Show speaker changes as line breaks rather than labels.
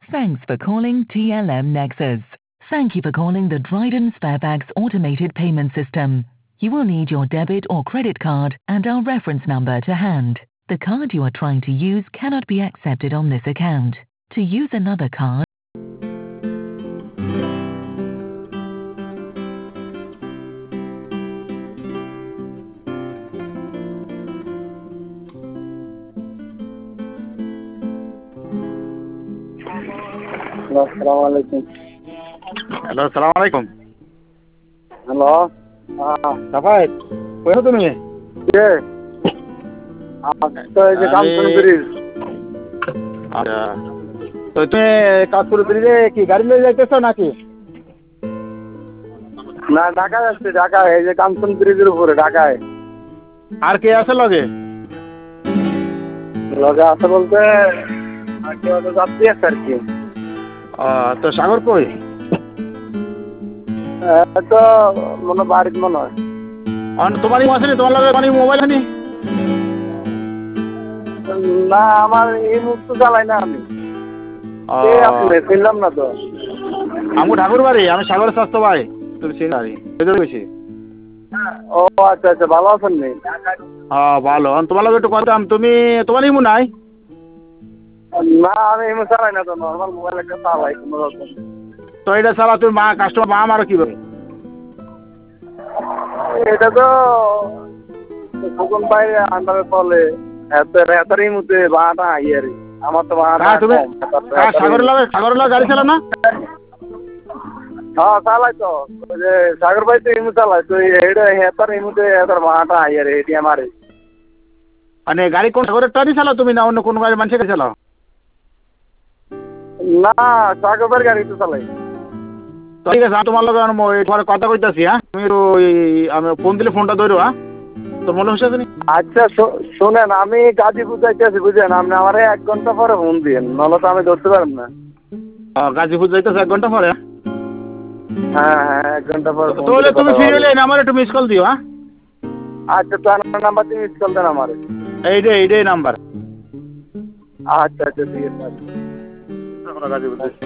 Thanks for calling TLM Nexus. Thank you for calling the Dryden Sparebags automated payment system. You will need your debit or credit card and our reference number to hand. The card you are trying to use cannot be accepted on this account. To use another card,
Assalamualaikum.
Hello, সালাম আলাইকুম।
Halo.
Safayet, কোথায় তুমি?
Ye. তো এই যে কাম শুরু করিস।
আচ্ছা, তো তুমি কাজ শুরু করিলে কি গাড়ি নিয়ে যাইতেছো নাকি?
না, ঢাকা যাচ্ছি, ঢাকায় এই যে কাঞ্চন ব্রিজের উপরে ঢাকায়।
আর কে আছে লগে?
লগে আছে বলতে কেউ তো যাত্রী আছে আর কি।
তো সাগর কই?
তো মনে বাড়িতে মনে হয়।
তোমারই আছে নি? তোমার লগে মানে মোবাইল আনি?
না, আমার এই মুহূর্তে চালাই না আমি। আপনি চিনলাম না তো।
আমি ঠাকুর বাড়ি, আমি সাগরের স্বাস্থ্য ভাই। তুমি চিনি বেশি।
ও আচ্ছা আচ্ছা, ভালো আছেন নি?
ভালো। তোমার লগে একটু কথা, তুমি তোমার ইমু নাই?
না, আমি এমনি চালাই না তো, নর্মাল মোবাইল একটা চালাই কোনো রকম।
তো এটা ছাড়া তুমি কাস্টমার মা মারো কিভাবে?
এটা তো সুগন ভাই আন্ডারে চলে, এত মধ্যে ভাড়াটা ইয়ে রে, আমার তো ভাড়াটা
তুমি
কম।
সাগরের লগে গাড়ি চালাও না?
হ্যাঁ চালাই তো, ওই যে সাগর ভাই তো এমনি চালায় তো, এটা হেতার মধ্যে এতার ভাড়াটা ইয়ে রে, এটি আমারে।
মানে গাড়ি কোন সাগরের টানি চালাও তুমি, না অন্য কোনো গাড়ি মানুষের গাড়ি চালাও?
না, সাগর ভাইয়ের গাড়ি তো চালাই।
ঠিক আছে, তোমার লগে তোমার কথা কইতাছি। হ্যাঁ, তুমি আমি ফোন দিলে ফোনটা ধরো। হ্যাঁ, তোর মনে হচ্ছে নি?
আচ্ছা শোনেন, আমি গাজীপুর যাইতেছি বুঝলেন, আপনি আমার 1 ঘন্টা পরে ফোন দিন, নাহলে তো আমি ধরতে পারব না।
গাজীপুর যাইতেছে 1 ঘন্টা পরে?
হ্যাঁ হ্যাঁ, 1 ঘন্টা পরে ফোন
তাহলে
দিলে
তুমি
কথা
ফ্রি
বলবো।
হলে আমার একটু মিস কল দিও। হ্যাঁ,
আচ্ছা, তো আপনার নাম্বার দিয়ে মিস কল দেন আমারে।
এইটাই নাম্বার।
আচ্ছা আচ্ছা, ঠিক আছে।
গাজীপুর